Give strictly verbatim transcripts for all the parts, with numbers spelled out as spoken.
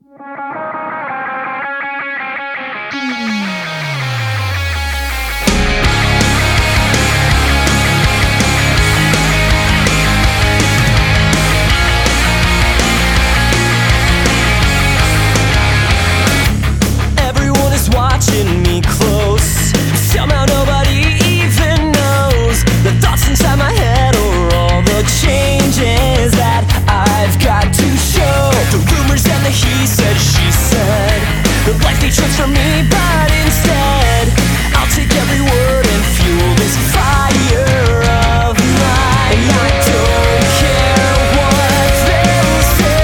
Everyone is watching me close. Somehow nobody even knows the thoughts inside my head or all the changes that I've got to show. The rumors and the he said, she said, the life they chose for me, but instead I'll take every word and fuel this fire of mine. And I don't care what they'll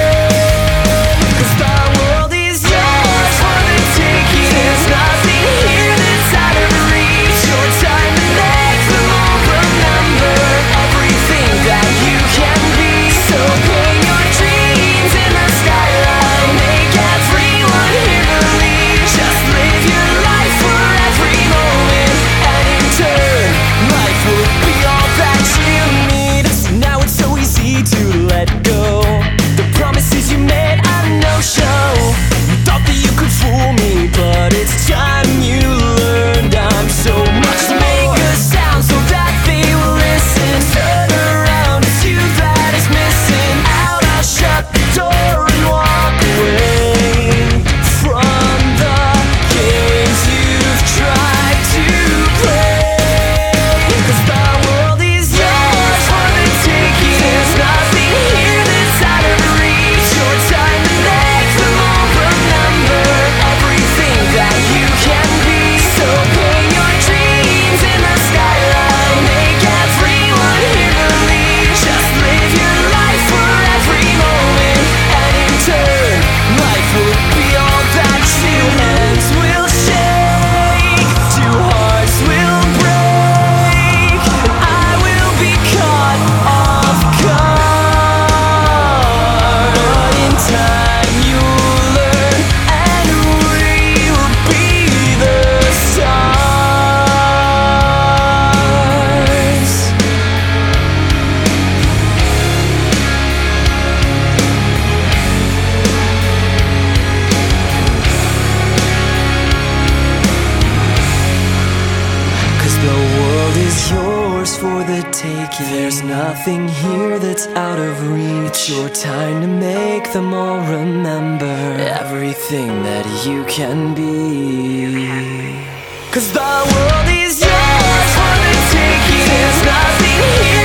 say, 'cause the world is yours for the taking. There's nothing here that's out of reach. Your time to make them all remember everything that you can be. So paint your dreams in the skyline, make everyone here believe. Just live your life for every moment, and in turn, life will be all that you need. So now it's so easy to let go. The promises you made are no show. You thought that you could fool me, but it's time you learned I'm so much more. Make a sound so that they will listen. Turn around, it's you that is missing out. I'll shut the door and walk away from the games you've tried to play. 'Cause the world is yours for the taking. There's nothing here that's out of reach. Your time to make them all remember everything that you can be. So paint your dreams in the skyline, make everyone here believe. Just live your life for every moment, and in turn, life will be all that you. Hands will shake, two hearts will break, and I will be caught off guard. But in time you'll learn, and we will be the stars. 'Cause the world is yours for the taking. There's nothing here that's out of reach. Your time to make them all remember everything that you can be. 'Cause the world is yours for the taking. There's nothing here